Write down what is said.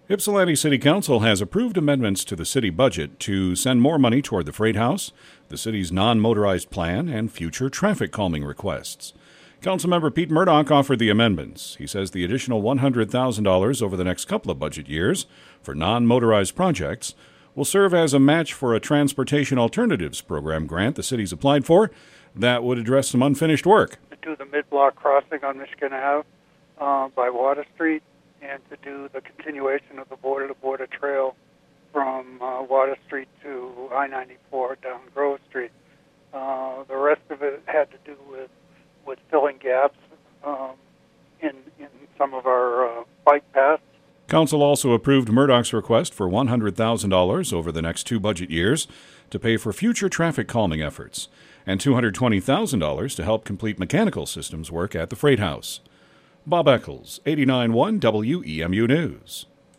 Ypsilanti City Council has approved amendments to the city budget to send more money toward the Freight House, the city's non-motorized plan, and future traffic calming requests. Councilmember Pete Murdoch offered the amendments. He says the additional $100,000 over the next couple of budget years for non-motorized projects will serve as a match for a Transportation Alternatives Program grant the city's applied for that would address some unfinished work. To do the mid-block crossing on Michigan Ave by Water Street, and to do the continuation of the border-to-border trail from Water Street to I-94 down Grove Street. The rest of it had to do with filling gaps in some of our bike paths. Council also approved Murdoch's request for $100,000 over the next 2 budget years to pay for future traffic calming efforts, and $220,000 to help complete mechanical systems work at the Freight House. Bob Eccles, 89.1 WEMU News.